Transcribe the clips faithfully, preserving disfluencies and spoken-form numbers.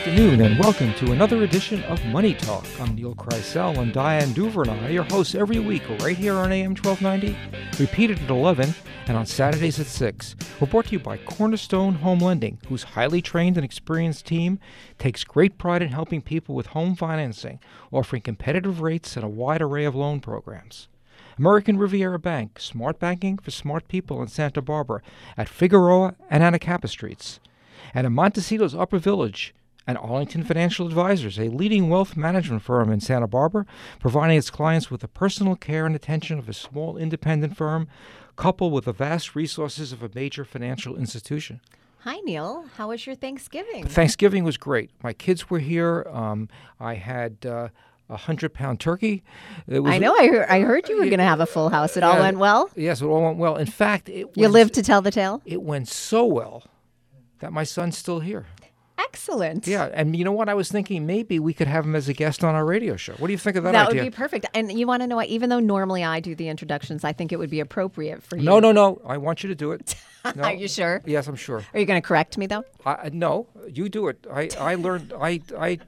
afternoon and welcome to another edition of Money Talk. I'm Neil Kreisel and Diane Duvernay, your hosts every week right here on A M twelve ninety, repeated at eleven and on Saturdays at six. We're brought to you by Cornerstone Home Lending, whose highly trained and experienced team takes great pride in helping people with home financing, offering competitive rates and a wide array of loan programs. American Riviera Bank, smart banking for smart people in Santa Barbara at Figueroa and Anacapa Streets. And in Montecito's Upper Village, and Arlington Financial Advisors, a leading wealth management firm in Santa Barbara, providing its clients with the personal care and attention of a small independent firm, coupled with the vast resources of a major financial institution. Hi, Neil. How was your Thanksgiving? Thanksgiving was great. My kids were here. Um, I had uh, a hundred-pound turkey. It was, I know. I heard, I heard you were going to have a full house. It all yeah, went well? Yes, it all went well. In fact, it You went, lived to tell the tale? It went so well that my son's still here. Excellent. Yeah, and you know what? I was thinking maybe we could have him as a guest on our radio show. What do you think of that, That idea? would be perfect. And you want to know what? Even though normally I do the introductions, I think it would be appropriate for you. No, no, no. I want you to do it. No. Are you sure? Yes, I'm sure. Are you going to correct me, though? I, no, you do it. I, I learned. I, I,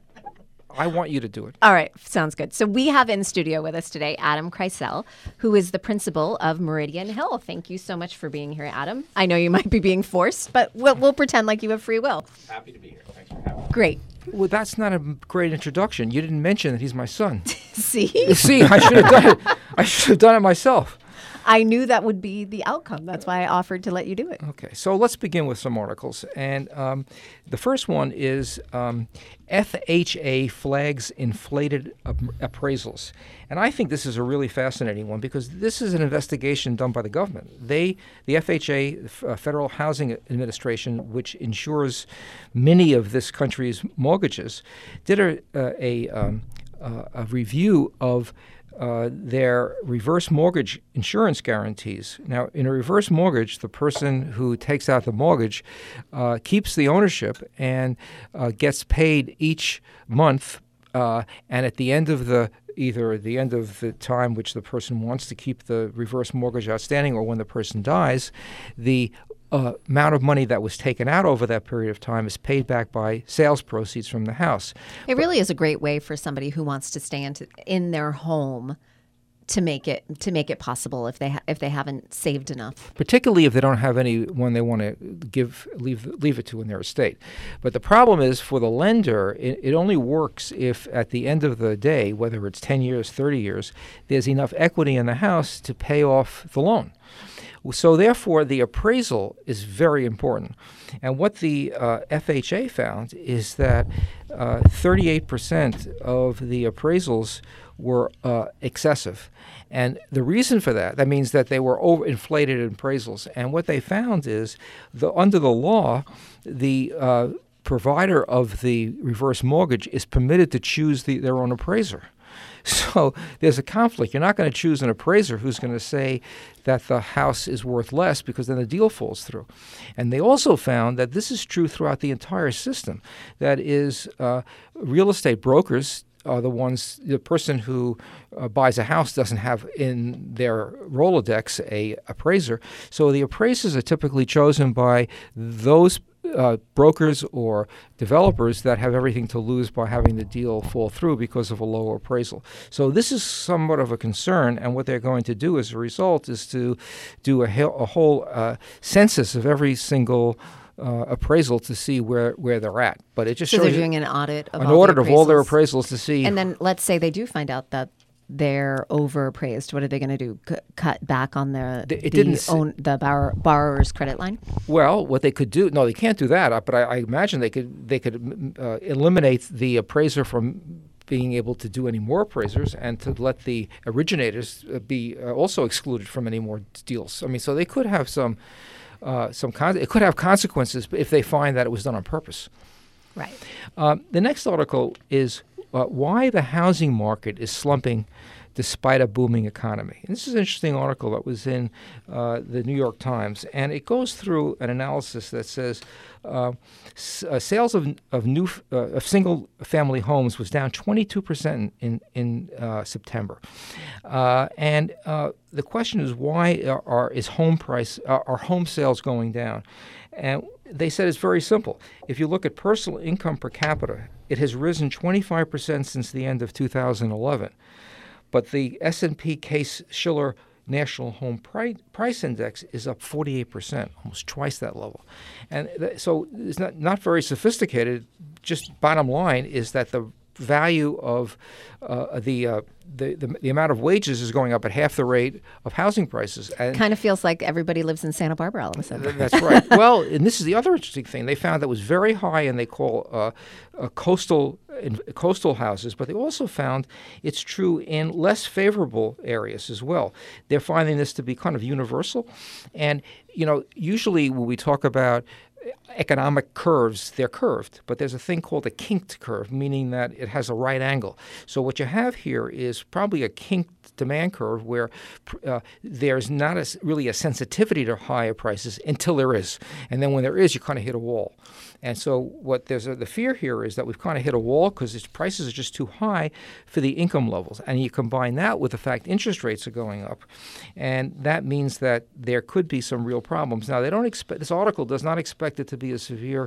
I want you to do it. All right. Sounds good. So we have in studio with us today Adam Kreisel, who is the principal of Meridian Hill. Thank you so much for being here, Adam. I know you might be being forced, but we'll, we'll pretend like you have free will. Happy to be here. Thanks for having me. Great. Well, that's not a great introduction. You didn't mention that he's my son. See? See, I should have done it. I should have done it myself. I knew that would be the outcome. That's why I offered to let you do it. Okay, so let's begin with some articles. And um, the first one is um, F H A flags inflated ap- appraisals. And I think this is a really fascinating one because this is an investigation done by the government. They, the F H A, uh, Federal Housing Administration, which insures many of this country's mortgages, did a, uh, a, um, uh, a review of Uh, their reverse mortgage insurance guarantees. Now, in a reverse mortgage, the person who takes out the mortgage uh, keeps the ownership and uh, gets paid each month. Uh, and at the end of the either at the end of the time which the person wants to keep the reverse mortgage outstanding or when the person dies, the Uh, amount of money that was taken out over that period of time is paid back by sales proceeds from the house. It really is a great way for somebody who wants to stay in, to, in their home to make it to make it possible if they ha- if they haven't saved enough. Particularly if they don't have anyone they want to give leave leave it to in their estate. But the problem is for the lender, it, it only works if at the end of the day, whether it's ten years, thirty years, there's enough equity in the house to pay off the loan. So therefore, the appraisal is very important. And what the uh, F H A found is that uh, thirty-eight percent of the appraisals were uh, excessive. And the reason for that, that means that they were overinflated appraisals. And what they found is the under the law, the uh, provider of the reverse mortgage is permitted to choose the, their own appraiser. So there's a conflict. You're not going to choose an appraiser who's going to say that the house is worth less because then the deal falls through. And they also found that this is true throughout the entire system. That is, uh, real estate brokers are the ones, the person who uh, buys a house doesn't have in their Rolodex a appraiser. So the appraisers are typically chosen by those Uh, brokers or developers that have everything to lose by having the deal fall through because of a lower appraisal. So this is somewhat of a concern, and what they're going to do as a result is to do a, he- a whole uh, census of every single uh, appraisal to see where, where they're at. But it just So shows they're doing an audit of an all audit the of all their appraisals. appraisals to see. And then let's say they do find out that they're overappraised. What are they going to do? C- cut back on the It the, didn't s- own, the borrower, borrower's credit line? Well, what they could do, no, they can't do that. uh, But I, I imagine they could they could mm, uh, eliminate the appraiser from being able to do any more appraisers and to let the originators uh, be uh, also excluded from any more deals. I mean, so they could have some uh, some con- it could have consequences if they find that it was done on purpose. Right. Um, the next article is uh, why the housing market is slumping despite a booming economy. And this is an interesting article that was in uh, the New York Times, and it goes through an analysis that says uh, s- uh, sales of of new f- uh, of single-family homes was down twenty-two percent in in uh, September, uh, and uh, the question is why are, are is home price are, are home sales going down? And they said it's very simple. If you look at personal income per capita, it has risen twenty-five percent since the end of two thousand eleven. But the S and P Case-Shiller National Home Price, Price Index is up forty-eight percent, almost twice that level. And th- so it's not, not very sophisticated. Just bottom line is that the value of uh, the, uh, the, the the amount of wages is going up at half the rate of housing prices. And kind of feels like everybody lives in Santa Barbara all of a sudden. That's right. Well, and this is the other interesting thing. They found that was very high, and they call uh, uh, coastal in coastal houses, but they also found it's true in less favorable areas as well. They're finding this to be kind of universal. And, you know, usually when we talk about economic curves, they're curved, but there's a thing called a kinked curve, meaning that it has a right angle. So what you have here is probably a kinked demand curve where uh, there's not a, really a sensitivity to higher prices until there is. And then when there is, you kind of hit a wall. And so what there's a, the fear here is that we've kind of hit a wall because its prices are just too high for the income levels. And you combine that with the fact interest rates are going up. And that means that there could be some real problems. Now, they don't expect, this article does not expect it to be as severe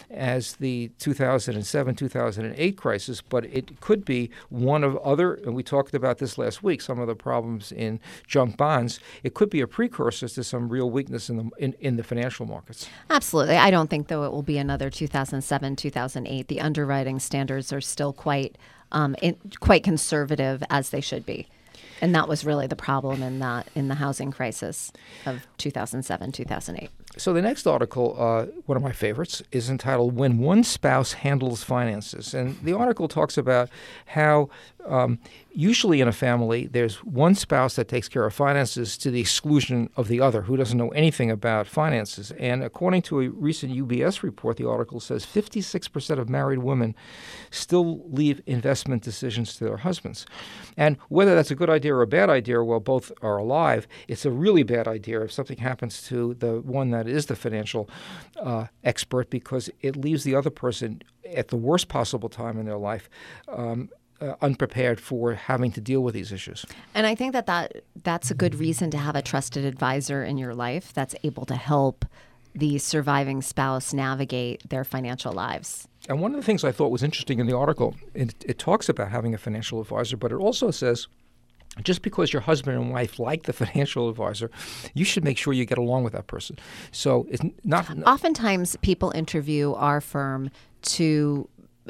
as the two thousand seven, two thousand eight crisis, but it could be one of other, and we talked about this last week, some of the problems in junk bonds. It could be a precursor to some real weakness in the in, in the financial markets. Absolutely. I don't think, though, it will be another two thousand seven, two thousand eight. The underwriting standards are still quite um, in, quite conservative, as they should be. And that was really the problem in that in the housing crisis of two thousand seven, two thousand eight. So the next article, uh, one of my favorites, is entitled "When One Spouse Handles Finances." And the article talks about how um, usually in a family, there's one spouse that takes care of finances to the exclusion of the other, who doesn't know anything about finances. And according to a recent U B S report, the article says fifty-six percent of married women still leave investment decisions to their husbands. And whether that's a good idea or a bad idea while both are alive, it's a really bad idea if something happens to the one that is the financial uh, expert, because it leaves the other person at the worst possible time in their life um, uh, unprepared for having to deal with these issues. And I think that, that that's a good reason to have a trusted advisor in your life that's able to help the surviving spouse navigate their financial lives. And one of the things I thought was interesting in the article, it, it talks about having a financial advisor, but it also says just because your husband and wife like the financial advisor, you should make sure you get along with that person. So it's not... Oftentimes people interview our firm to...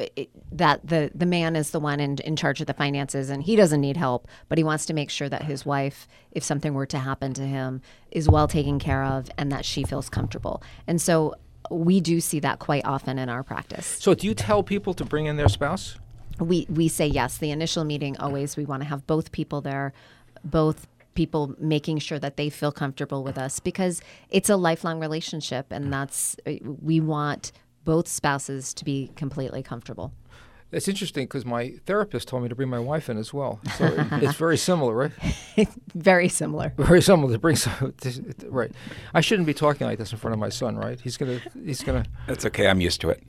that the, the man is the one in, in charge of the finances and he doesn't need help, but he wants to make sure that his wife, if something were to happen to him, is well taken care of and that she feels comfortable. And so we do see that quite often in our practice. So do you tell people to bring in their spouse? We we say yes. The initial meeting, always we want to have both people there, both people making sure that they feel comfortable with us, because it's a lifelong relationship, and that's we want both spouses to be completely comfortable. It's interesting because my therapist told me to bring my wife in as well. So it, it's very similar, right? Very similar. Very similar to bring some. To, right. I shouldn't be talking like this in front of my son, right? He's gonna. He's gonna. That's okay. I'm used to it.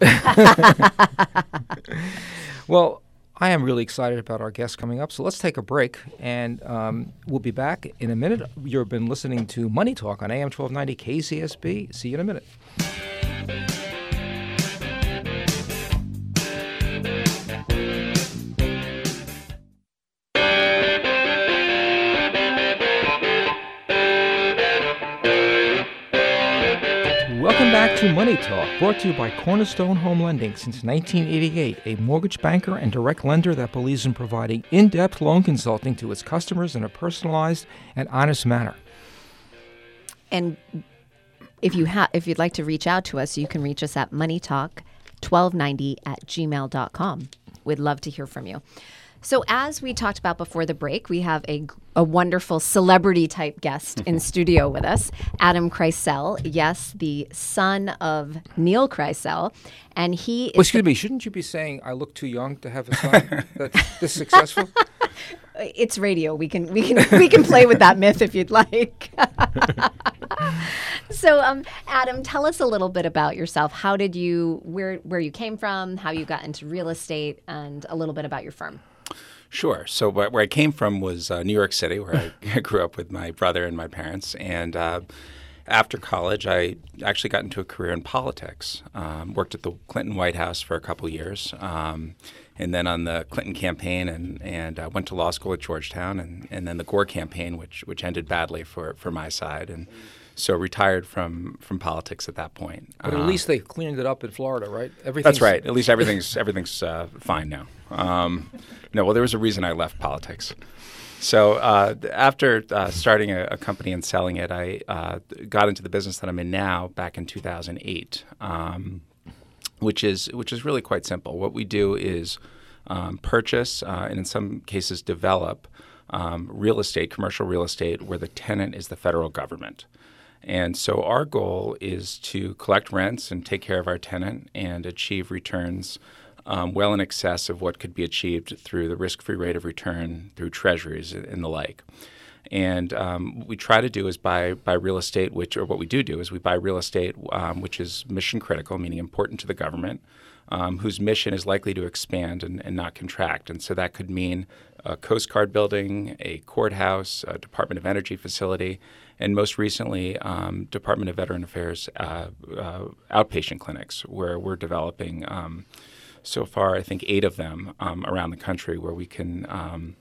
Well, I am really excited about our guest coming up. So let's take a break, and um, we'll be back in a minute. You've been listening to Money Talk on A M twelve ninety K Z S B. See you in a minute. Welcome back to Money Talk, brought to you by Cornerstone Home Lending since nineteen eighty-eight, a mortgage banker and direct lender that believes in providing in-depth loan consulting to its customers in a personalized and honest manner. And if you ha- if you'd like to reach out to us, you can reach us at moneytalk twelve ninety at gmail dot com. We'd love to hear from you. So as we talked about before the break, we have a, a wonderful celebrity-type guest in studio with us, Adam Kreisel. Yes, the son of Neil Kreisel. And he is... Well, excuse me, shouldn't you be saying I look too young to have a son that's this successful? It's radio. We can we can we can play with that myth if you'd like. So, um, Adam, tell us a little bit about yourself. How did you where where you came from, how you got into real estate, and a little bit about your firm. Sure. So where I came from was uh, New York City, where I grew up with my brother and my parents. And uh, after college, I actually got into a career in politics. Um, worked at the Clinton White House for a couple years, um, and then on the Clinton campaign, and and uh, went to law school at Georgetown, and, and then the Gore campaign, which which ended badly for, for my side, and so retired from, from politics at that point. But at uh, least they cleaned it up in Florida, right? Everything's That's right. At least everything's everything's uh, fine now. Um, no, well, there was a reason I left politics. So uh, after uh, starting a, a company and selling it, I uh, got into the business that I'm in now back in two thousand eight, um, which is which is really quite simple. What we do is um, purchase uh, and in some cases develop um, real estate, commercial real estate, where the tenant is the federal government. And so our goal is to collect rents and take care of our tenant and achieve returns um, well in excess of what could be achieved through the risk-free rate of return through treasuries and the like. And um, what we try to do is buy buy real estate, which or what we do do is we buy real estate um, which is mission critical, meaning important to the government, um, whose mission is likely to expand and, and not contract. And so that could mean a Coast Guard building, a courthouse, a Department of Energy facility, and most recently, um, Department of Veteran Affairs uh, uh, outpatient clinics, where we're developing um, so far, I think, eight of them um, around the country, where we can um,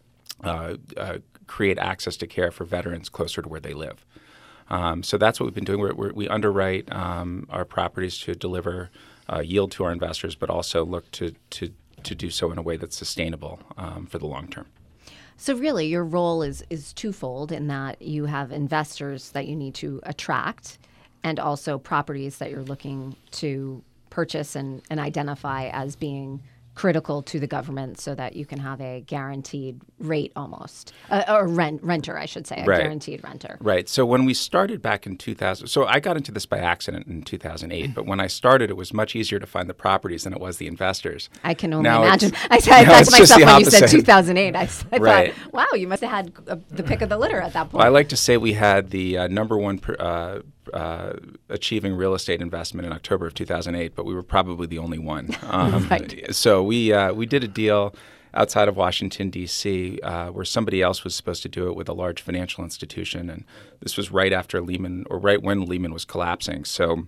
uh, uh, create access to care for veterans closer to where they live. Um, so that's what we've been doing. We're, we're, we underwrite um, our properties to deliver uh, yield to our investors, but also look to to to do so in a way that's sustainable um, for the long term. So really, your role is is twofold in that you have investors that you need to attract and also properties that you're looking to purchase and, and identify as being critical to the government so that you can have a guaranteed rate almost, uh, or rent renter, I should say, a Right. guaranteed renter. Right. So when we started back in two thousand, so I got into this by accident in two thousand eight, but when I started, it was much easier to find the properties than it was the investors. I can only Now imagine. it's- I said now that it's to just myself the when you said opposite. two thousand eight. I, s- I Right. thought, wow, you must have had uh, the pick of the litter at that point. Well, I like to say we had the uh, number one per, uh, uh, achieving real estate investment in October of two thousand eight, but we were probably the only one. Um, Right. So we uh, we did a deal outside of Washington, D C, uh, where somebody else was supposed to do it with a large financial institution, and this was right after Lehman, or right when Lehman was collapsing. So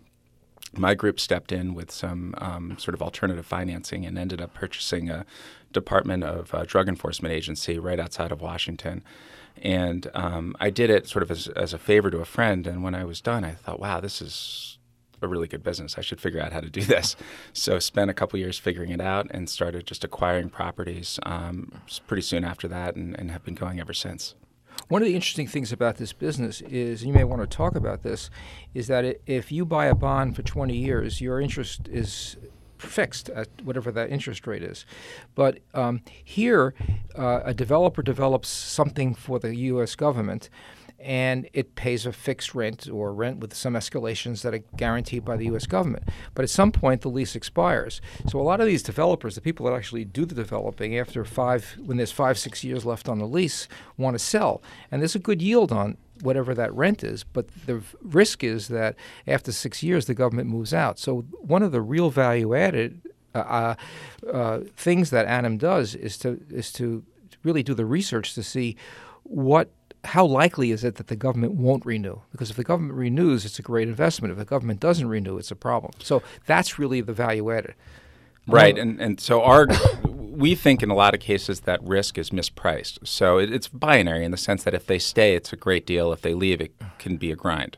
my group stepped in with some um, sort of alternative financing and ended up purchasing a Department of uh, Drug Enforcement agency right outside of Washington. And um, I did it sort of as, as a favor to a friend. And when I was done, I thought, wow, this is a really good business. I should figure out how to do this. So spent a couple years figuring it out and started just acquiring properties um, pretty soon after that, and, and have been going ever since. One of the interesting things about this business is, and you may want to talk about this, is that it, if you buy a bond for twenty years, your interest is fixed at whatever that interest rate is. But um, here, uh, a developer develops something for the U S government, and it pays a fixed rent or rent with some escalations that are guaranteed by the U S government. But at some point, the lease expires. So a lot of these developers, the people that actually do the developing, after five, when there's five, six years left on the lease, want to sell. And there's a good yield on whatever that rent is, but the v- risk is that after six years, the government moves out. So one of the real value-added uh, uh, uh, things that Adam does is to is to really do the research to see what how likely is it that the government won't renew? Because if the government renews, it's a great investment. If the government doesn't renew, it's a problem. So that's really the value added. Right, Uh, and and so our we think in a lot of cases that risk is mispriced. So it, it's binary in the sense that if they stay, it's a great deal. If they leave, it can be a grind.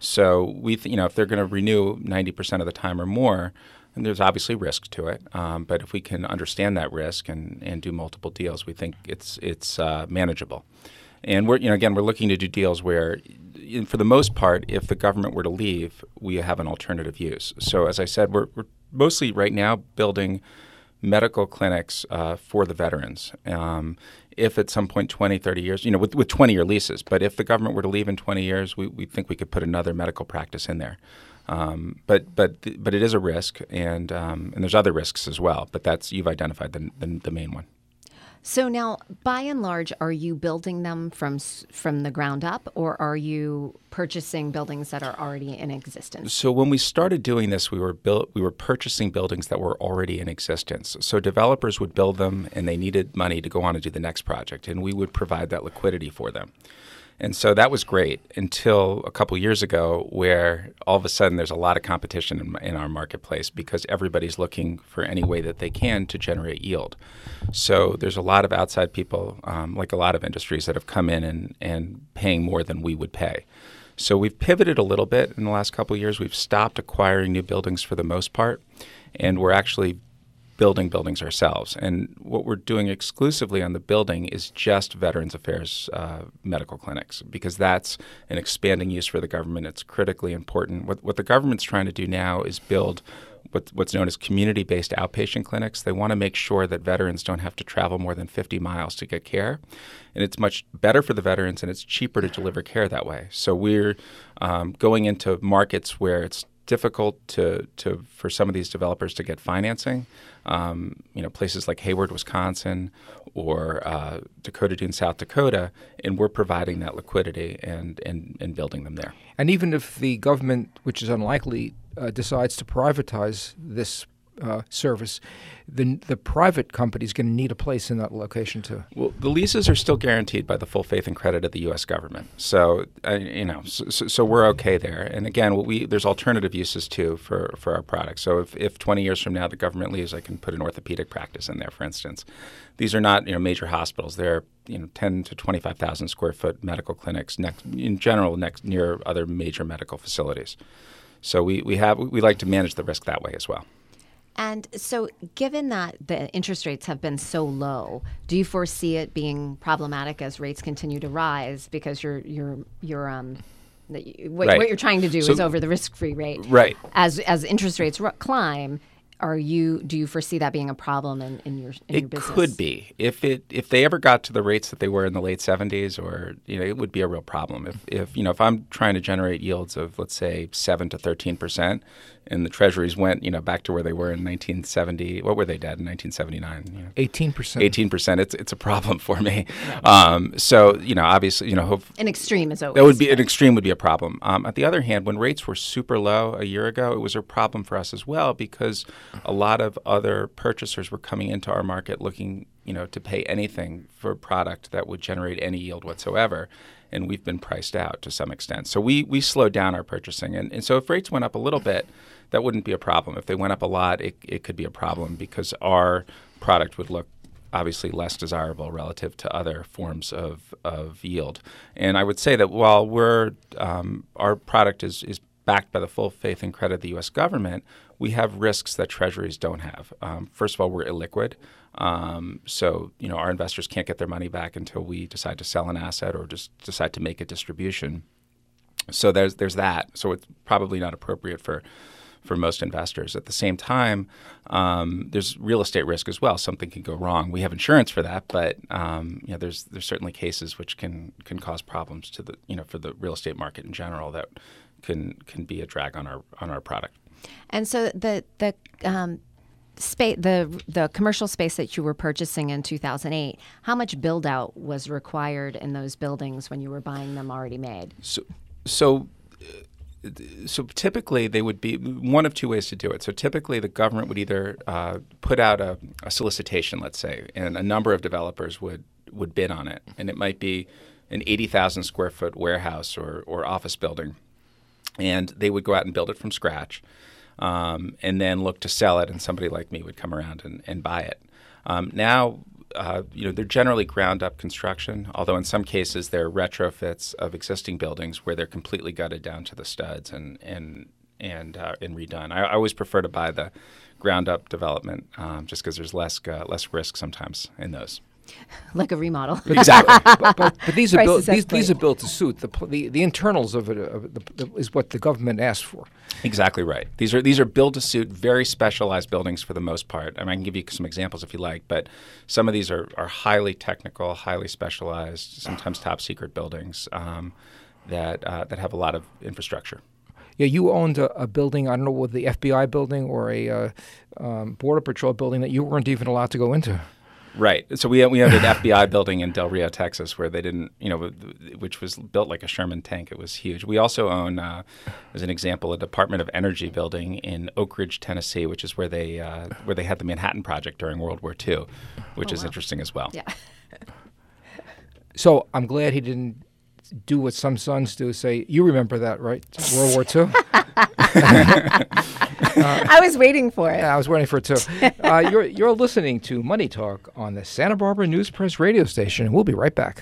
So we, th- you know, if they're going to renew ninety percent of the time or more, then there's obviously risk to it. Um, but if we can understand that risk and, and do multiple deals, we think it's it's uh, manageable. And we're, you know, again, we're looking to do deals where, in- for the most part, if the government were to leave, we have an alternative use. So as I said, we're, we're mostly right now building medical clinics uh, for the veterans. Um, if at some point twenty, thirty years, you know, with, with twenty-year leases, but if the government were to leave in twenty years, we, we think we could put another medical practice in there. Um, but but but it is a risk, and um, and there's other risks as well. But that's you've identified the the, the main one. So now, by and large, are you building them from s- from the ground up, or are you purchasing buildings that are already in existence? So when we started doing this, we were built, we were purchasing buildings that were already in existence. So developers would build them, and they needed money to go on and do the next project, and we would provide that liquidity for them. And so that was great until a couple years ago, where all of a sudden there's a lot of competition in, in our marketplace because everybody's looking for any way that they can to generate yield. So there's a lot of outside people, um, like a lot of industries, that have come in and, and paying more than we would pay. So we've pivoted a little bit in the last couple of years. We've stopped acquiring new buildings for the most part, and we're actually building buildings ourselves. And what we're doing exclusively on the building is just Veterans Affairs uh, medical clinics, because that's an expanding use for the government. It's critically important. What, what the government's trying to do now is build what, what's known as community-based outpatient clinics. They want to make sure that veterans don't have to travel more than fifty miles to get care. And it's much better for the veterans, and it's cheaper to deliver care that way. So we're um, going into markets where it's difficult to, to for some of these developers to get financing. Um, you know, places like Hayward, Wisconsin, or uh, Dakota Dunes, South Dakota, and we're providing that liquidity and, and, and building them there. And even if the government, which is unlikely, uh, decides to privatize this uh, service, the the private company is going to need a place in that location too. Well, the leases are still guaranteed by the full faith and credit of the U S government. So, uh, you know, so, so, so we're okay there. And again, what we there's alternative uses too for, for our products. So if, if twenty years from now the government leaves, I can put an orthopedic practice in there, for instance. These are not, you know, major hospitals. They're, you know, ten to twenty-five thousand square foot medical clinics next, in general, next near other major medical facilities. So we, we have we like to manage the risk that way as well. And so given that the interest rates have been so low, do you foresee it being problematic as rates continue to rise, because you're you're you're um what, right. what you're trying to do so, is over the risk-free rate. Right. As as interest rates r- climb, are you do you foresee that being a problem in, in your in it your business? It could be. If it if they ever got to the rates that they were in the late seventies, or, you know, it would be a real problem. If if you know if I'm trying to generate yields of, let's say, seven to thirteen percent, and the treasuries went, you know, back to where they were in nineteen seventy. What were they, Dad, in nineteen seventy-nine? You know, eighteen percent. eighteen percent. It's it's a problem for me. Um, so, you know, obviously, you know, hope, an extreme is always that would be an extreme would be a problem. Um, on the other hand, when rates were super low a year ago, it was a problem for us as well, because a lot of other purchasers were coming into our market looking, you know, to pay anything for a product that would generate any yield whatsoever. And we've been priced out to some extent. So we we slowed down our purchasing. And, and so if rates went up a little bit, that wouldn't be a problem. If they went up a lot, it, it could be a problem, because our product would look obviously less desirable relative to other forms of, of yield. And I would say that while we're um, our product is, is backed by the full faith and credit of the U S government, we have risks that treasuries don't have. Um, first of all, we're illiquid. Um, so, you know, our investors can't get their money back until we decide to sell an asset or just decide to make a distribution. So there's there's that. So it's probably not appropriate for for most investors. At the same time, um, there's real estate risk as well. Something can go wrong. We have insurance for that, but um, you know, there's there's certainly cases which can can cause problems to the you know for the real estate market in general that can can be a drag on our on our product. And so the the um, space the the commercial space that you were purchasing in two thousand eight, how much build out was required in those buildings when you were buying them already made? So so. So typically they would be one of two ways to do it. So typically the government would either uh, put out a, a solicitation, let's say, and a number of developers would, would bid on it. And it might be an eighty thousand square foot warehouse or, or office building. And they would go out and build it from scratch um, and then look to sell it, and somebody like me would come around and, and buy it. Um, now, Uh, you know, they're generally ground-up construction, although in some cases they're retrofits of existing buildings where they're completely gutted down to the studs and and and uh, and redone. I, I always prefer to buy the ground-up development um, just because there's less uh, less risk sometimes in those. Like a remodel. Exactly. but, but, but these are built. Prices These, escalate. these are built to suit. The pl- the, the internals of it uh, the, the, is what the government asked for. Exactly right. These are these are built to suit, very specialized buildings for the most part. I mean, I can give you some examples if you like, but some of these are, are highly technical, highly specialized, sometimes top secret buildings um, that uh, that have a lot of infrastructure. Yeah, you owned a, a building. I don't know, whether the F B I building or a uh, um, Border Patrol building that you weren't even allowed to go into. Right. So we we owned an F B I building in Del Rio, Texas, where they didn't, you know, which was built like a Sherman tank. It was huge. We also own, uh, as an example, a Department of Energy building in Oak Ridge, Tennessee, which is where they uh, where they had the Manhattan Project during World War Two, which Oh, is wow. interesting as well. Yeah. So I'm glad he didn't do what some sons do, say, you remember that, right? World War Two? Uh, I was waiting for it. Yeah, I was waiting for it too. Uh, you're, you're listening to Money Talk on the Santa Barbara News Press radio station. We'll be right back.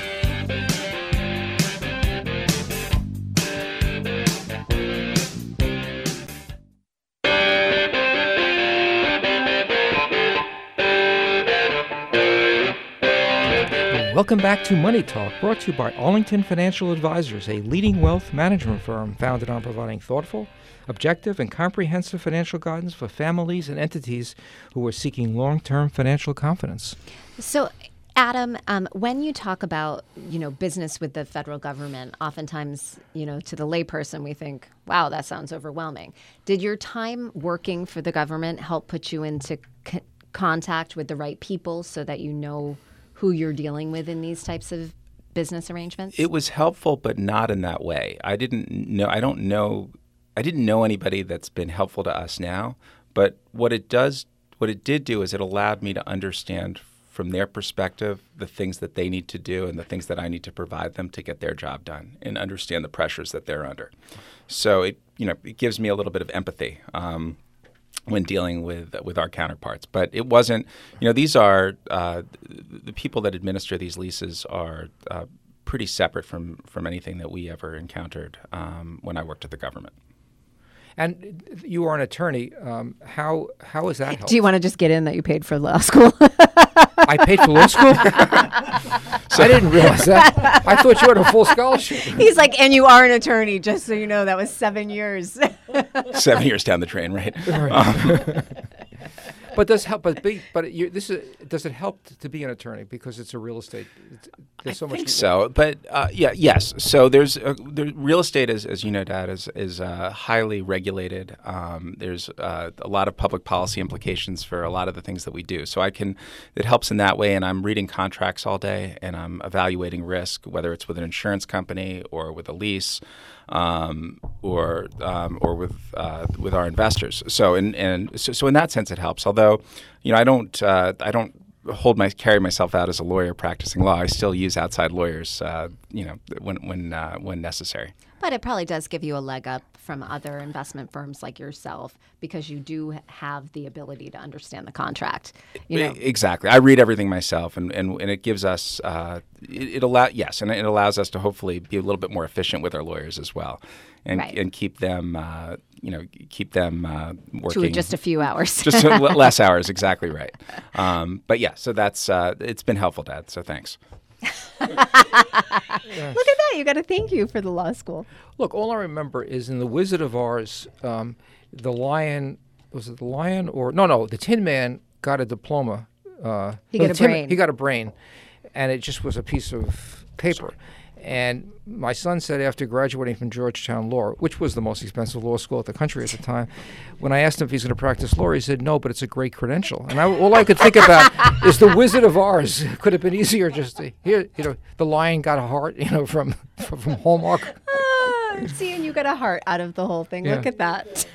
Welcome back to Money Talk, brought to you by Arlington Financial Advisors, a leading wealth management firm founded on providing thoughtful, objective, and comprehensive financial guidance for families and entities who are seeking long-term financial confidence. So, Adam, um, when you talk about, you know, business with the federal government, oftentimes, you know, to the layperson, we think, wow, that sounds overwhelming. Did your time working for the government help put you into c- contact with the right people so that you know who you're dealing with in these types of business arrangements? It was helpful, but not in that way. I didn't know, I don't know, I didn't know anybody that's been helpful to us now, but what it does, what it did do is it allowed me to understand from their perspective the things that they need to do and the things that I need to provide them to get their job done and understand the pressures that they're under. So it, you know, it gives me a little bit of empathy. Um, when dealing with with our counterparts. But it wasn't, you know, these are, uh, the people that administer these leases are uh, pretty separate from, from anything that we ever encountered um, when I worked at the government. And you are an attorney. Um, how how is that helpful? Do you want to just get in that you paid for law school? I paid for law school? So I didn't realize that. I thought you had a full scholarship. He's like, and you are an attorney, just so you know. That was seven years. Seven years down the train, right? Right. Um, but does help? But be, but you, this is does it help to be an attorney because it's a real estate? It's, there's so I much. think so, but uh, yeah, yes. So there's uh, there, real estate, is, as you know, Dad, is is uh, highly regulated. Um, there's uh, a lot of public policy implications for a lot of the things that we do. So I can, it helps in that way. And I'm reading contracts all day, and I'm evaluating risk, whether it's with an insurance company or with a lease. Um, or um, or with uh, with our investors. So in and so, so in that sense, it helps. Although, you know, I don't uh, I don't hold my carry myself out as a lawyer practicing law. I still use outside lawyers, uh, you know, when when uh, when necessary. But it probably does give you a leg up from other investment firms like yourself because you do have the ability to understand the contract. You know, exactly. I read everything myself, and, and, and it gives us uh, it, it allow yes, and it allows us to hopefully be a little bit more efficient with our lawyers as well, and right. and keep them uh, you know keep them uh, working to just a few hours, just a, less hours. Exactly right. Um, but yeah, so that's uh, it's been helpful, Dad. So thanks. Yes. Look at that. You got to thank you for the law school. Look, all I remember is in The Wizard of Oz, um, the lion, was it the lion or, no, no, the Tin Man got a diploma. Uh, he no, got a Tin, brain. He got a brain, and it just was a piece of paper. Sorry. And my son said after graduating from Georgetown Law, which was the most expensive law school at the country at the time, when I asked him if he's going to practice law, he said, no, but it's a great credential. And I, all I could think about is The Wizard of Oz. Could have been easier just to, here, you know, the lion got a heart, you know, from, from, from Hallmark. Ah, see, and you got a heart out of the whole thing. Yeah. Look at that.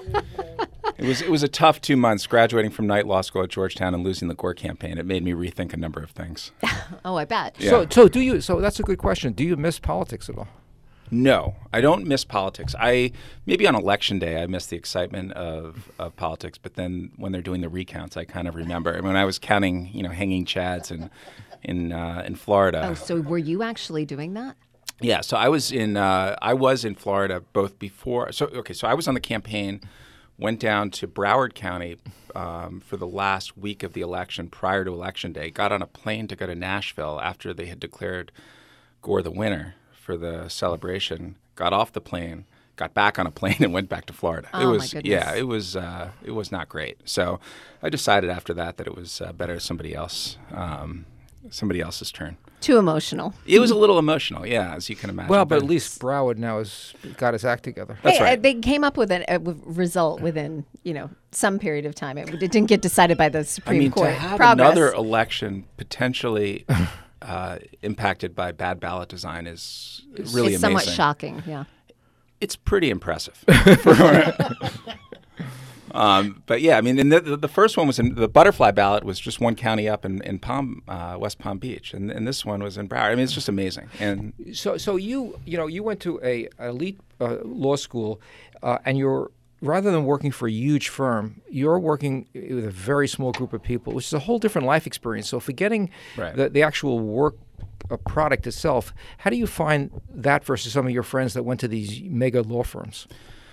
It was it was a tough two months graduating from night law school at Georgetown and losing the Gore campaign. It made me rethink a number of things. Oh, I bet. Yeah. So, so do you? So that's a good question. Do you miss politics at all? No, I don't miss politics. I maybe on election day I miss the excitement of, of politics, but then when they're doing the recounts, I kind of remember when I was counting, you know, hanging chads in in uh, in Florida. Oh, so were you actually doing that? Yeah. So I was in uh, I was in Florida both before. So okay. So I was on the campaign. Went down to Broward County um, for the last week of the election prior to Election Day, got on a plane to go to Nashville after they had declared Gore the winner for the celebration, got off the plane, got back on a plane and went back to Florida. Oh, it was my goodness. yeah, it was uh, it was not great. So I decided after that that it was uh, better somebody else um, somebody else's turn. Too emotional. It was a little emotional, yeah, as you can imagine. Well, but at least Broward now has got his act together. That's hey, right. uh, they came up with a, a w- result within, you know, some period of time. It, it didn't get decided by the Supreme I mean, Court. to have Progress. another election potentially uh, impacted by bad ballot design is really it's amazing. somewhat shocking, yeah. It's pretty impressive. Um, but yeah, I mean, and the, the first one was in the Butterfly Ballot was just one county up in, in Palm, uh, West Palm Beach, and, and this one was in Broward. I mean, it's just amazing. And So, so you, you know, you went to a elite uh, law school, uh, and you're rather than working for a huge firm, you're working with a very small group of people, which is a whole different life experience. So, forgetting Right. the, the actual work uh, product itself, how do you find that versus some of your friends that went to these mega law firms?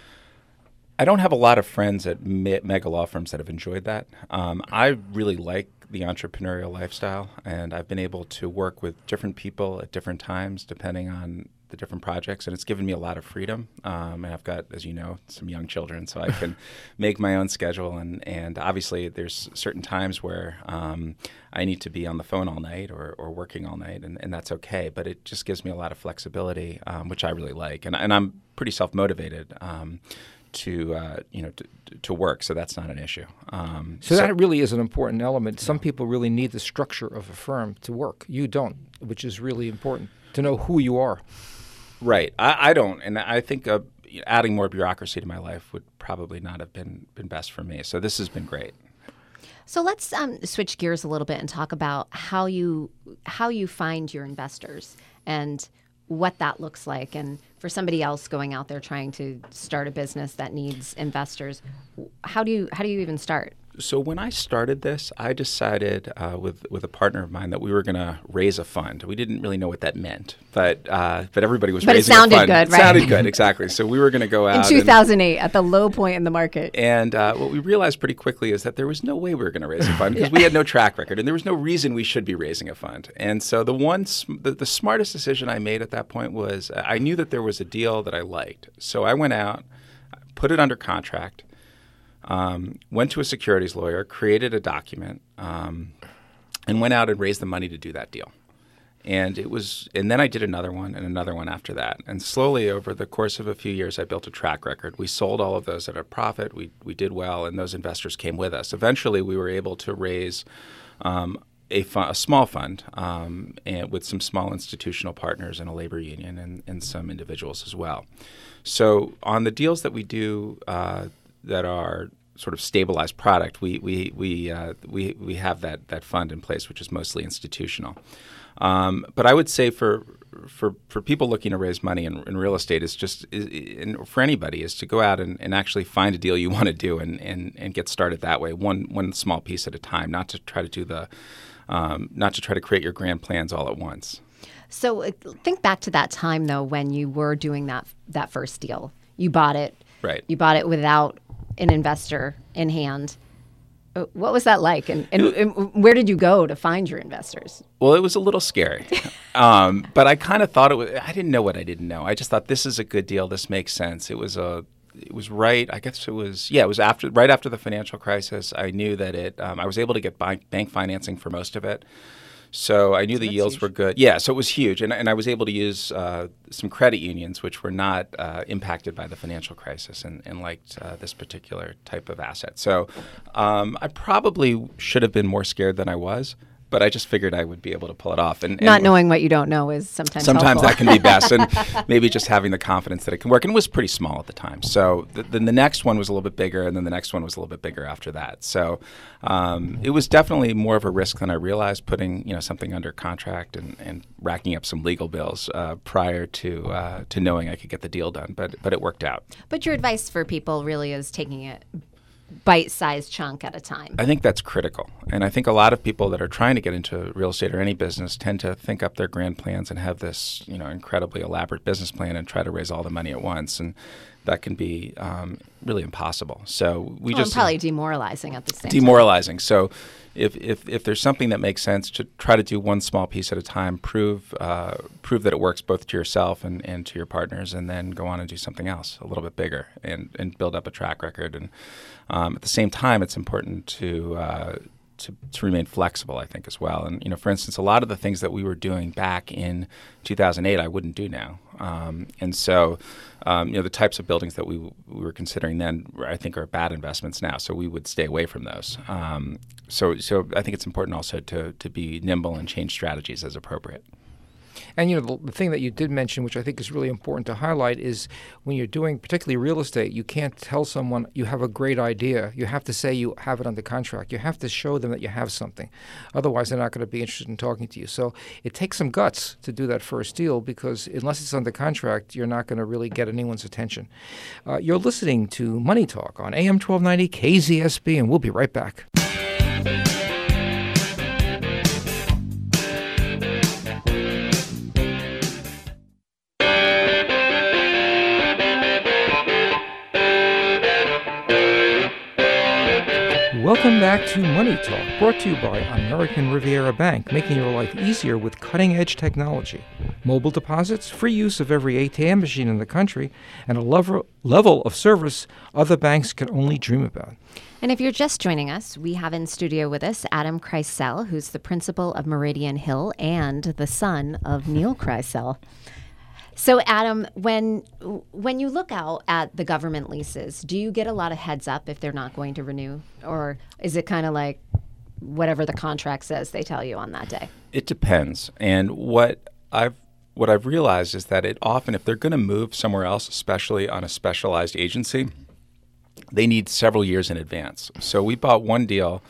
I don't have a lot of friends at me- mega law firms that have enjoyed that. Um, I really like the entrepreneurial lifestyle, and I've been able to work with different people at different times depending on the different projects, and it's given me a lot of freedom. Um, and I've got, as you know, some young children, so I can make my own schedule. And, and obviously, there's certain times where um, I need to be on the phone all night or, or working all night, and, and that's okay. But it just gives me a lot of flexibility, um, which I really like. And, and I'm pretty self-motivated um, to uh, you know to, to work, so that's not an issue. Um, So, that really is an important element. Some people really need the structure of a firm to work. You don't, which is really important to know who you are. Right. I, I don't, and I think uh, adding more bureaucracy to my life would probably not have been, been best for me. So this has been great. So let's um, switch gears a little bit and talk about how you how you find your investors and what that looks like. And for somebody else going out there trying to start a business that needs investors, how do you how do you even start? So when I started this, I decided uh, with with a partner of mine that we were going to raise a fund. We didn't really know what that meant, but uh, but everybody was But it raising sounded a fund. good, It right? sounded good, exactly. So we were going to go out In and- two thousand eight, at the low point in the market. And uh, what we realized pretty quickly is that there was no way we were going to raise a fund because we had no track record, and there was no reason we should be raising a fund. And so the one, sm- the, the smartest decision I made at that point was uh, I knew that there was a deal that I liked. So I went out, put it under contract, um, went to a securities lawyer, created a document, um, and went out and raised the money to do that deal. And it was, and then I did another one and another one after that. And slowly over the course of a few years, I built a track record. We sold all of those at a profit. We we did well, and those investors came with us. Eventually, we were able to raise um, a, fu- a small fund um, and with some small institutional partners and a labor union and, and some individuals as well. So on the deals that we do uh, that are sort of stabilized product, we we we uh, we we have that that fund in place, which is mostly institutional. Um, but I would say for for for people looking to raise money in, in real estate, is just is, and for anybody is to go out and, and actually find a deal you want to do and, and, and get started that way, one one small piece at a time, not to try to do the um, not to try to create your grand plans all at once. So uh, think back to that time, though, when you were doing that that first deal. You bought it. Right. You bought it without an investor in hand. Uh, What was that like? And, and, and where did you go to find your investors? Well, it was a little scary, um, but I kind of thought it was. I didn't know what I didn't know. I just thought this is a good deal. This makes sense. It was a. It was right. I guess it was. Yeah, it was after right after the financial crisis. I knew that it. Um, I was able to get bank, bank financing for most of it. So I knew the that's yields huge. were good. Yeah, so it was huge, and and I was able to use uh, some credit unions, which were not uh, impacted by the financial crisis, and, and liked uh, this particular type of asset. So um, I probably should have been more scared than I was, but I just figured I would be able to pull it off. And, and Not knowing what you don't know is sometimes sometimes helpful. that can be best, and maybe just having the confidence that it can work. And it was pretty small at the time. So th- then the next one was a little bit bigger, and then the next one was a little bit bigger after that. So um, it was definitely more of a risk than I realized, putting you know something under contract and, and racking up some legal bills uh, prior to uh, to knowing I could get the deal done. But but it worked out. But your advice for people really is taking it bite-sized chunk at a time. I think that's critical. And I think a lot of people that are trying to get into real estate or any business tend to think up their grand plans and have this, you know, incredibly elaborate business plan and try to raise all the money at once. And that can be um, really impossible. So we Well, just and probably demoralizing at the same time. demoralizing. So if, if if there's something that makes sense, to try to do one small piece at a time, prove uh, prove that it works both to yourself and, and to your partners, and then go on and do something else a little bit bigger and, and build up a track record. And um, at the same time, it's important to uh, to, to remain flexible, I think, as well. And, you know, for instance, a lot of the things that we were doing back in two thousand eight, I wouldn't do now. Um, and so, um, you know, the types of buildings that we, we were considering then, I think, are bad investments now. So we would stay away from those. Um, so, so I think it's important also to to be nimble and change strategies as appropriate. And, you know, the, the thing that you did mention, which I think is really important to highlight, is when you're doing particularly real estate, you can't tell someone you have a great idea. You have to say you have it under contract. You have to show them that you have something. Otherwise, they're not going to be interested in talking to you. So it takes some guts to do that first deal, because unless it's under contract, you're not going to really get anyone's attention. Uh, you're listening to Money Talk on A M twelve ninety K Z S B, and we'll be right back. Welcome back to Money Talk, brought to you by American Riviera Bank, making your life easier with cutting-edge technology. Mobile deposits, free use of every A T M machine in the country, and a level, level of service other banks can only dream about. And if you're just joining us, we have in studio with us Adam Kreisel, who's the principal of Meridian Hill and the son of Neil Kreisel. So, Adam, when when you look out at the government leases, do you get a lot of heads up if they're not going to renew? Or is it kind of like whatever the contract says they tell you on that day? It depends. And what I've what I've realized is that it often, if they're going to move somewhere else, especially on a specialized agency, they need several years in advance. So we bought one deal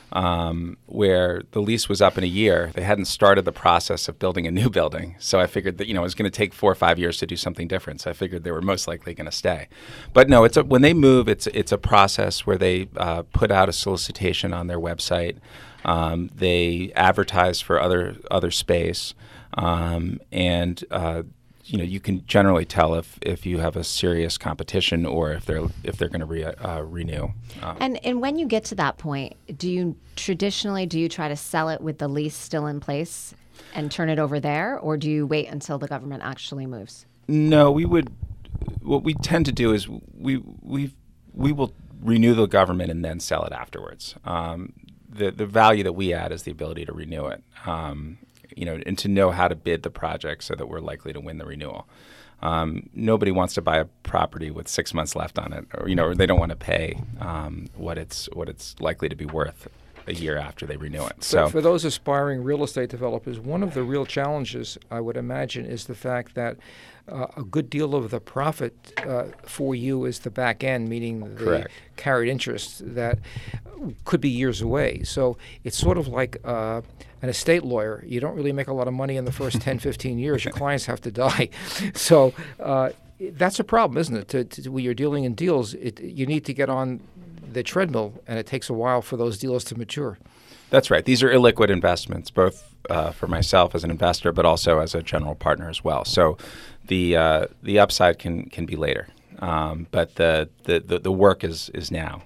Um, where the lease was up in a year. They hadn't started the process of building a new building. So I figured that, you know, it was going to take four or five years to do something different. So I figured they were most likely going to stay. But no, it's a, when they move, it's it's a process where they uh, put out a solicitation on their website. Um, they advertise for other other space, um, and uh, you know, you can generally tell if, if you have a serious competition or if they're if they're going to re, uh, renew. Um, and and when you get to that point, do you traditionally do you try to sell it with the lease still in place and turn it over there, or do you wait until the government actually moves? No, we would. What we tend to do is we we we will renew the government and then sell it afterwards. Um, the the value that we add is the ability to renew it. Um, you know, and to know how to bid the project so that we're likely to win the renewal. Um, nobody wants to buy a property with six months left on it, or you know, or they don't want to pay um, what it's what it's likely to be worth a year after they renew it. So, So, for those aspiring real estate developers, one of the real challenges, I would imagine, is the fact that uh, a good deal of the profit uh, for you is the back end, meaning the Correct. carried interest that could be years away. So it's sort of like uh, an estate lawyer. You don't really make a lot of money in the first ten, fifteen years. Your clients have to die. So uh, that's a problem, isn't it? To, to, when you're dealing in deals, it, you need to get on the treadmill, and it takes a while for those deals to mature. that's right. These are illiquid investments, both uh, for myself as an investor, but also as a general partner as well. So the uh, the upside can can be later, um, but the, the, the, the work is is now.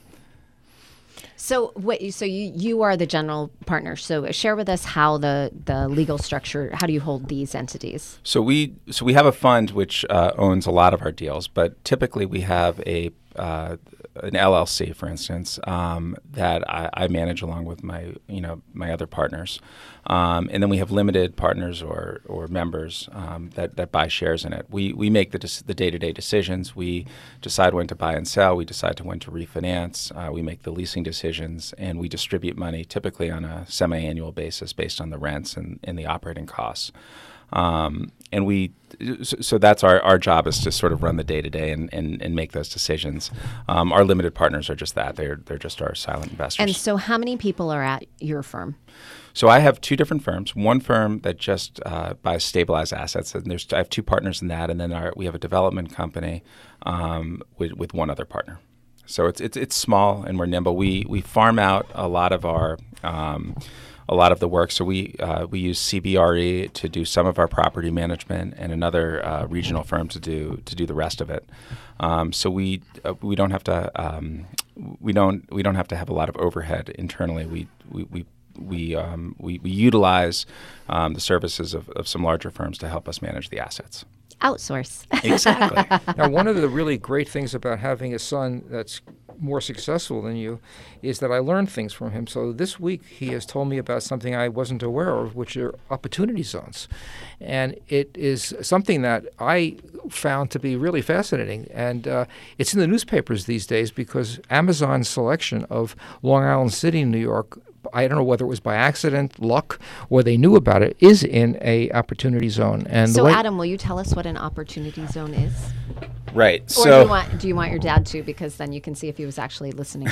So what? So you you are the general partner. So share with us how the, the legal structure. How do you hold these entities? So we so we have a fund which uh, owns a lot of our deals, but typically we have a uh, an L L C, for instance, um, that I, I manage along with my you know my other partners, um, and then we have limited partners or or members um, that that buy shares in it. We we make the the day to day decisions. We decide when to buy and sell. We decide to when to refinance. Uh, we make the leasing decisions, and we distribute money typically on a semi-annual basis based on the rents and, and the operating costs. Um, and we, so, so that's our, our job is to sort of run the day to day and and and make those decisions. Um, our limited partners are just that; they're they're just our silent investors. And so, how many people are at your firm? So I have two different firms. One firm that just uh, buys stabilized assets, and there's I have two partners in that, and then our, we have a development company um, with with one other partner. So it's it's it's small and we're nimble. We we farm out a lot of our. Um, a lot of the work. So we uh, we use C B R E to do some of our property management, and another uh, regional firm to do to do the rest of it. Um, so we uh, we don't have to um, we don't we don't have to have a lot of overhead internally. We we we we um, we, we utilize um, the services of, of some larger firms to help us manage the assets. Outsource. Exactly. Now, one of the really great things about having a son that's more successful than you is that I learned things from him. So this week he has told me about something I wasn't aware of, which are opportunity zones. And it is something that I found to be really fascinating. And uh, it's in the newspapers these days because Amazon's selection of Long Island City, New York, I don't know whether it was by accident, luck, or they knew about it, is in a opportunity zone. And so, the way Adam, will you tell us what an opportunity zone is? Right. Or so, do you, want, do you want your dad to? Because then you can see if he was actually listening.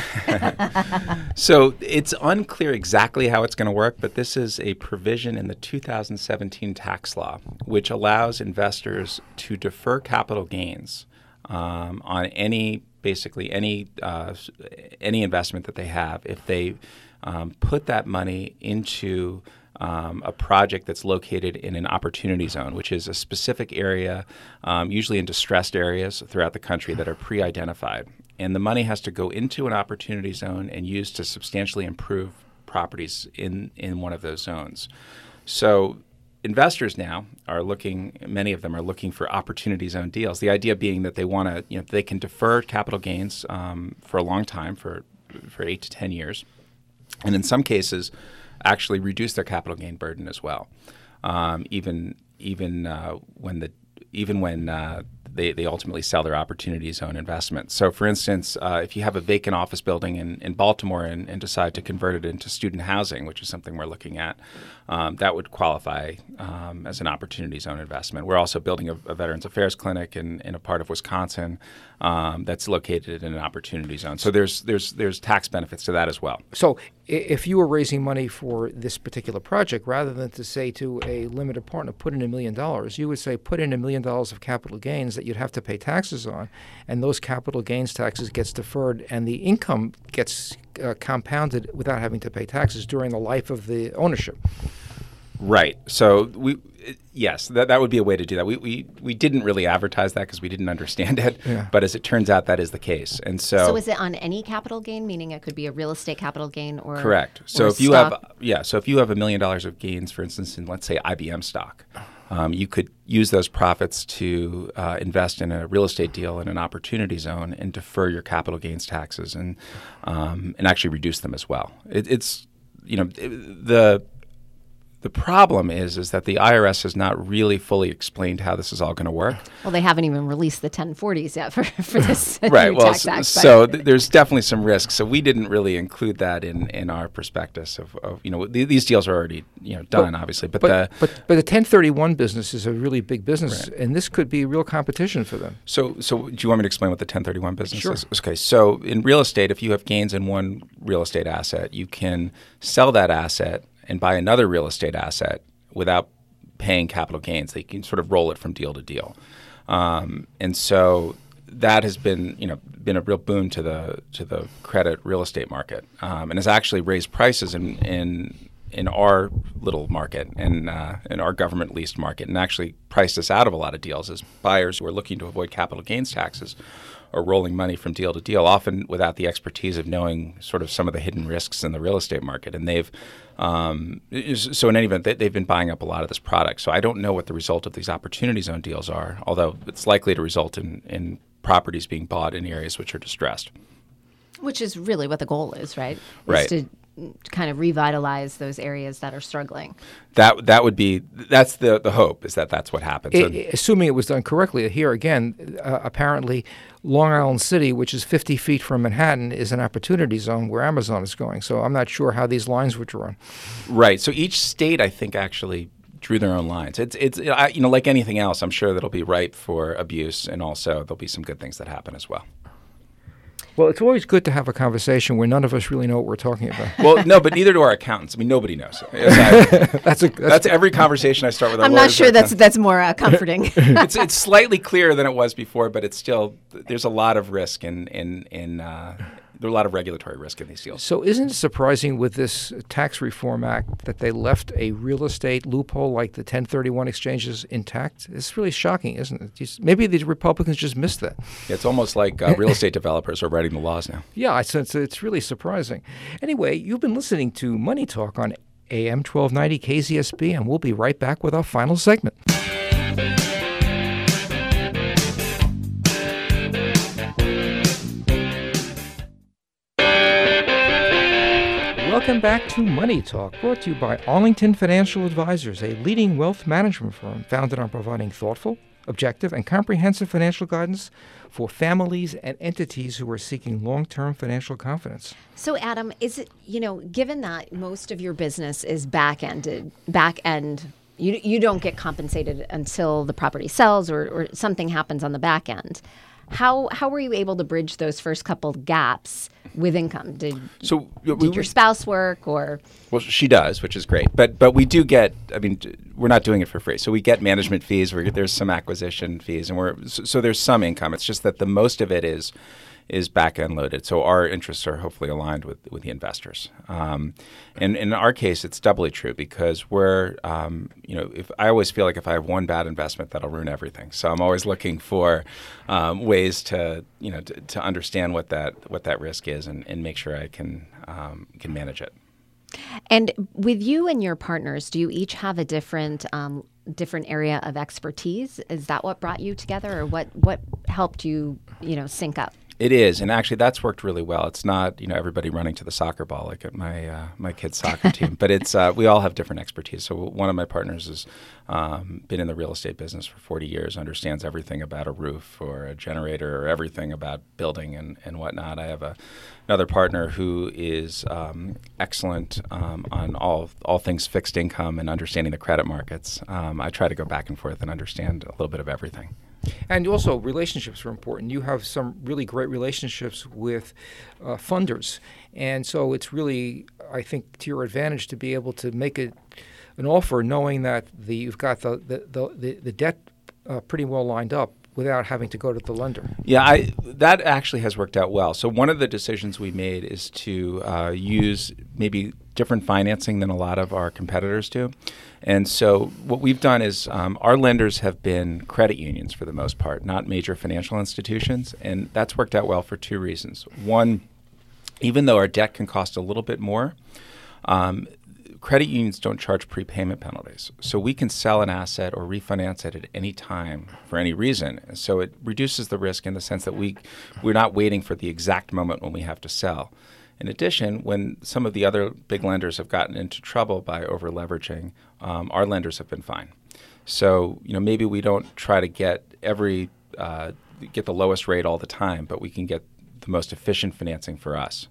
So it's unclear exactly how it's going to work, but this is a provision in the two thousand seventeen tax law, which allows investors to defer capital gains um, on any, basically any uh, any investment that they have if they um, put that money into Um, a project that's located in an opportunity zone, which is a specific area, um, usually in distressed areas throughout the country that are pre-identified. And the money has to go into an opportunity zone and used to substantially improve properties in, in one of those zones. So investors now are looking, many of them are looking for opportunity zone deals. The idea being that they want to, you know, they can defer capital gains um, for a long time, for for eight to ten years. And in some cases, actually reduce their capital gain burden as well, um, even even uh, when the even when uh, they they ultimately sell their opportunity zone investment. So, for instance, uh, if you have a vacant office building in, in Baltimore and, and decide to convert it into student housing, which is something we're looking at, um, that would qualify um, as an opportunity zone investment. We're also building a, a Veterans Affairs clinic in, in a part of Wisconsin um, that's located in an opportunity zone. So there's there's there's tax benefits to that as well. So i- if you were raising money for this particular project, rather than to say to a limited partner, put in a million dollars, you would say put in a million dollars of capital gains that you'd have to pay taxes on, and those capital gains taxes gets deferred, and the income gets uh, compounded without having to pay taxes during the life of the ownership. Right. So we, yes, that that would be a way to do that. We we, we didn't really advertise that because we didn't understand it. Yeah. But as it turns out, that is the case. And so, So is it on any capital gain, meaning it could be a real estate capital gain or correct. So or if you stock? have yeah, so if you have a million dollars of gains, for instance, in let's say I B M stock, um, you could use those profits to uh, invest in a real estate deal in an opportunity zone and defer your capital gains taxes and um, and actually reduce them as well. It, it's you know it, the The problem is, is that the I R S has not really fully explained how this is all going to work. Well, they haven't even released the ten forties yet for, for this Right. new Well, tax so, act. so th- there's definitely some risk. So we didn't really include that in, in our prospectus of, of you know th- these deals are already you know done, But- obviously, but, But, the but but the ten thirty-one business is a really big business, Right. and this could be real competition for them. so so do you want me to explain what the ten thirty-one business Sure. is? Okay. So in real estate, if you have gains in one real estate asset, you can sell that asset and buy another real estate asset without paying capital gains. They can sort of roll it from deal to deal. Um, and so that has been, you know, been a real boon to the to the credit real estate market, um, and has actually raised prices in in in our little market and uh, in our government leased market, and actually priced us out of a lot of deals as buyers who are looking to avoid capital gains taxes are rolling money from deal to deal, often without the expertise of knowing sort of some of the hidden risks in the real estate market. And they've, um, so in any event, they, they've been buying up a lot of this product. So I don't know what the result of these opportunity zone deals are, although it's likely to result in, in properties being bought in areas which are distressed. Which is really what the goal is, right? Right. Is to kind of revitalize those areas that are struggling. That that would be, that's the, the hope, is that that's what happens. I- And- assuming it was done correctly. Here again, uh, apparently, Long Island City, which is fifty feet from Manhattan, is an opportunity zone where Amazon is going. So I'm not sure how these lines were drawn. Right. So each state, I think, actually drew their own lines. It's it's I, you know like anything else, I'm sure that'll be ripe for abuse, and also there'll be some good things that happen as well. Well, it's always good to have a conversation where none of us really know what we're talking about. Well, no, but neither do our accountants. I mean, nobody knows. Yes, I- that's a that's, that's every conversation I start with. Our I'm not lawyers sure or that's accountants. that's more uh, comforting. it's it's slightly clearer than it was before, but it's still there's a lot of risk in in in uh, there's a lot of regulatory risk in these deals. So isn't it surprising with this Tax Reform Act that they left a real estate loophole like the ten thirty-one exchanges intact? It's really shocking, isn't it? Just, maybe the Republicans just missed that. It's almost like uh, real estate developers are writing the laws now. Yeah, it's, it's, it's really surprising. Anyway, you've been listening to Money Talk on A M twelve ninety K Z S B, and we'll be right back with our final segment. Welcome back to Money Talk, brought to you by Arlington Financial Advisors, a leading wealth management firm founded on providing thoughtful, objective, and comprehensive financial guidance for families and entities who are seeking long-term financial confidence. So, Adam, is it, you know, given that most of your business is back-ended, back-end, you, you don't get compensated until the property sells or, or something happens on the back end. How how were you able to bridge those first couple of gaps with income? Did So did we, your spouse work or? Well, she does, which is great. But but we do get. I mean, we're not doing it for free. So we get management fees. We're, there's some acquisition fees, and we're so, so there's some income. It's just that the most of it is is back end loaded. So our interests are hopefully aligned with with the investors. Um, and in our case, it's doubly true because we're um, you know if I always feel like if I have one bad investment, that'll ruin everything. So I'm always looking for um, ways to you know to, to understand what that what that risk is and, and make sure I can um, can manage it. And with you and your partners, do you each have a different um, different area of expertise? Is that what brought you together, or what what helped you you know sync up? It is, and actually that's worked really well. It's not, you know, everybody running to the soccer ball like at my uh, my kid's soccer team, but it's uh, we all have different expertise. So one of my partners has um, been in the real estate business for forty years, understands everything about a roof or a generator or everything about building and, and whatnot. I have a, another partner who is um, excellent um, on all all things fixed income and understanding the credit markets. Um, I try to go back and forth and understand a little bit of everything. And also, relationships are important. You have some really great relationships with uh, funders. And so it's really, I think, to your advantage to be able to make a, an offer knowing that the, you've got the, the, the, the debt uh, pretty well lined up without having to go to the lender. Yeah, I, that actually has worked out well. So one of the decisions we made is to uh, use maybe different financing than a lot of our competitors do. And so what we've done is um, our lenders have been credit unions for the most part, not major financial institutions. And that's worked out well for two reasons. One, even though our debt can cost a little bit more, um, credit unions don't charge prepayment penalties. So we can sell an asset or refinance it at any time for any reason. So it reduces the risk in the sense that we, we're not waiting for the exact moment when we have to sell. In addition, when some of the other big lenders have gotten into trouble by over-leveraging, um, our lenders have been fine. So, you know, maybe we don't try to get every uh, get the lowest rate all the time, but we can get the most efficient financing for us.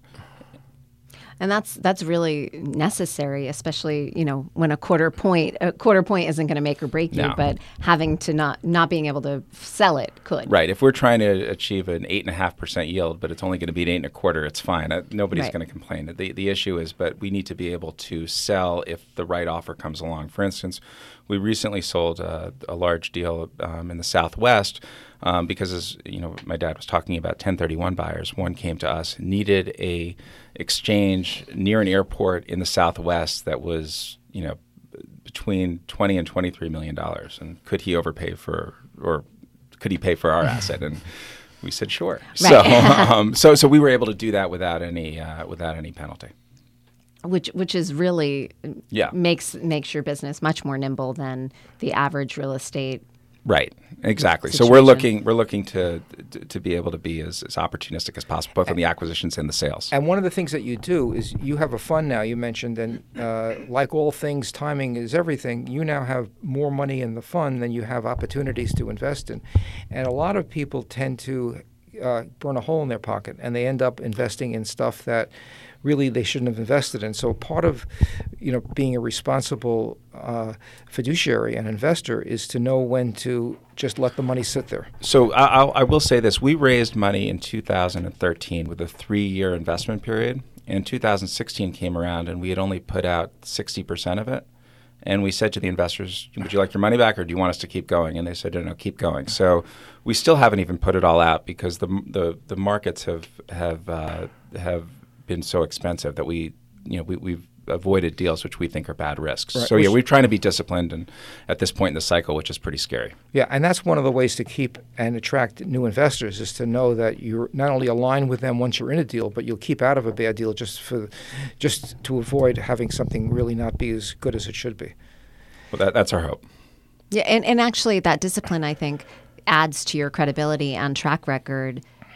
And that's that's really necessary, especially, you know, when a quarter point a quarter point isn't going to make or break you, No. but having to not not being able to sell it could. Right. If we're trying to achieve an eight and a half percent yield, but it's only going to be an eight and a quarter, it's fine. Uh, nobody's Right. going to complain. The the issue is, but we need to be able to sell if the right offer comes along. For instance, we recently sold a, a large deal um, in the Southwest um, because, as you know, my dad was talking about ten thirty-one buyers. One came to us, needed a exchange near an airport in the Southwest that was, you know, between twenty and twenty-three million dollars. And could he overpay for, or could he pay for our asset? And we said sure. Right. So, um, so, so we were able to do that without any, uh, without any penalty. Which which is really Yeah. makes makes your business much more nimble than the average real estate. Right. Exactly. So Situation. we're looking we're looking to to, to be able to be as, as opportunistic as possible, both on the acquisitions and the sales. And one of the things that you do is you have a fund now, you mentioned, and uh, like all things, timing is everything. You now have more money in the fund than you have opportunities to invest in. And a lot of people tend to uh, burn a hole in their pocket, and they end up investing in stuff that really they shouldn't have invested in. So part of, you know, being a responsible uh, fiduciary and investor is to know when to just let the money sit there. So I, I'll, I will say this: we raised money in two thousand thirteen with a three-year investment period. And two thousand sixteen came around, and we had only put out sixty percent of it. And we said to the investors, "Would you like your money back, or do you want us to keep going?" And they said, "No, no, keep going." So we still haven't even put it all out because the the, the markets have have uh, have been so expensive that we, you know, we, we've avoided deals which we think are bad risks. Right. So yeah, Which- we're trying to be disciplined, and at this point in the cycle, which is pretty scary. Yeah, and that's one of the ways to keep and attract new investors is to know that you're not only aligned with them once you're in a deal, but you'll keep out of a bad deal just for, just to avoid having something really not be as good as it should be. Well, that, that's our hope. Yeah, and, and actually that discipline, I think, adds to your credibility and track record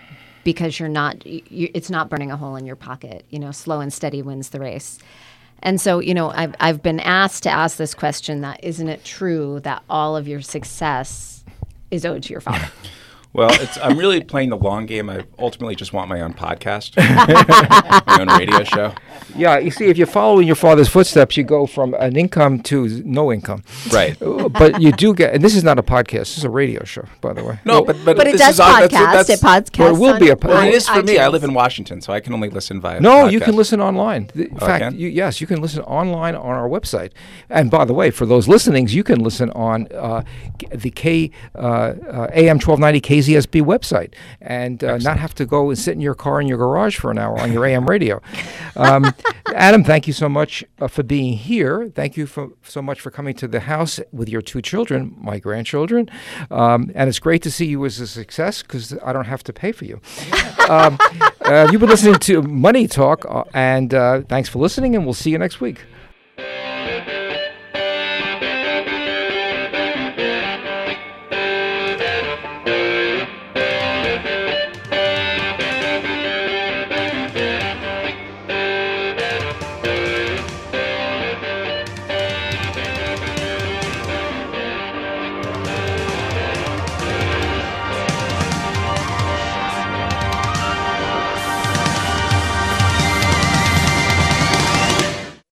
because you're not, you, it's not burning a hole in your pocket. You know, slow and steady wins the race. And so, you know, I've, I've been asked to ask this question that isn't it true that all of your success is owed to your father? Well, it's, I'm really playing the long game. I ultimately just want my own podcast, my own radio show. Yeah, you see, if you follow in your father's footsteps, you go from an income to no income. Right. Uh, but you do get, and this is not a podcast, this is a radio show, by the way. No, but but, But it this does is on- podcast. that's- It that's- podcasts. Well, it will on be a po- Well, it i- is for me. I iTunes. live in Washington, so I can only listen via No, podcast. you can listen online. Th- In Oh, I fact, can? you, yes, you can listen online on our website. And by the way, for those listenings, you can listen on uh, K- the K uh, uh, A M twelve ninety K Z S B website and uh, not have to go and sit in your car in your garage for an hour on your A M radio. Um, Adam, thank you so much uh, for being here. Thank you for, so much for coming to the house with your two children, my grandchildren. Um, and it's great to see you as a success because I don't have to pay for you. um, uh, you've been listening to Money Talk, uh, and uh, thanks for listening, and we'll see you next week.